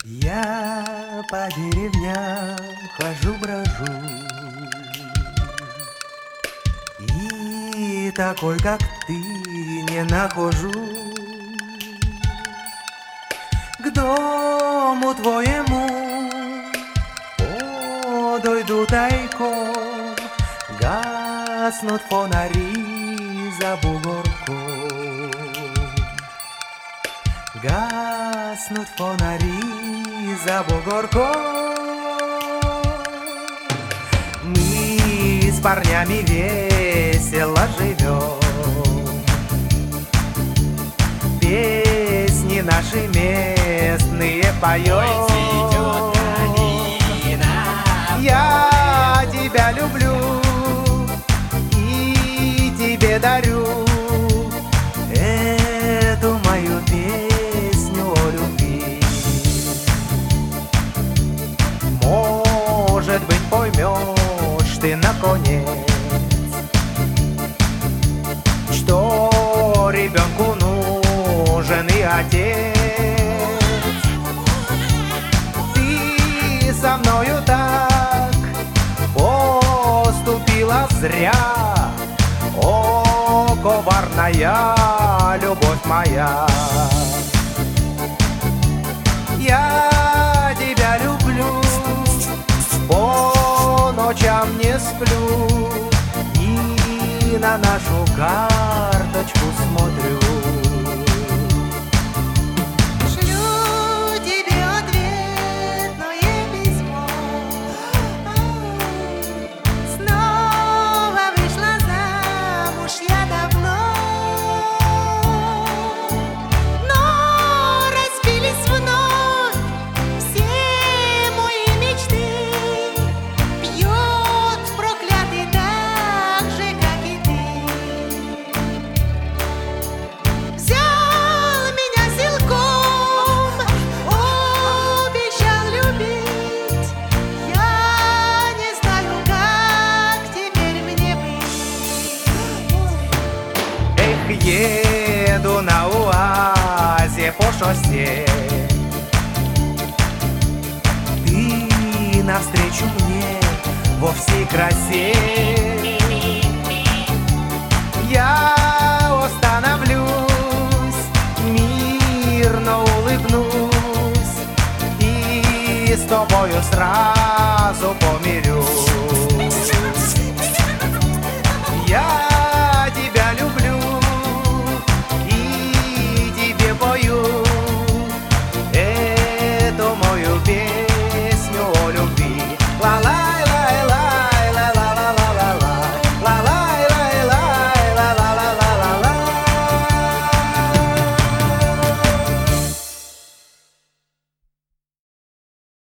Я по деревням хожу-брожу, и такой, как ты, не нахожу. К дому твоему подойду тайком, гаснут фонари за бугорком. Гаснут фонари за бугорком. Мы с парнями весело живем, песни наши местные поем. Я тебя люблю и тебе дарю эту мою песню о любви. Может быть, поймешь ты наконец, что ребенку нужен и отец. Ты со мною так поступила зря, о, коварная любовь моя. Я тебя люблю, по ночам не сплю и на нашу карточку смотрю. Шлю тебе ответное письмо. Снова вышла замуж я давно, но разбились вновь все мои мечты. Пьет проклятый так же, как и ты. Взял меня силком, обещал любить. Я не знаю, как теперь мне быть. Эх, еду на УАЗе по шоссе, ты навстречу мне во всей красе. Я остановлюсь, мирно улыбнусь и с тобою сразу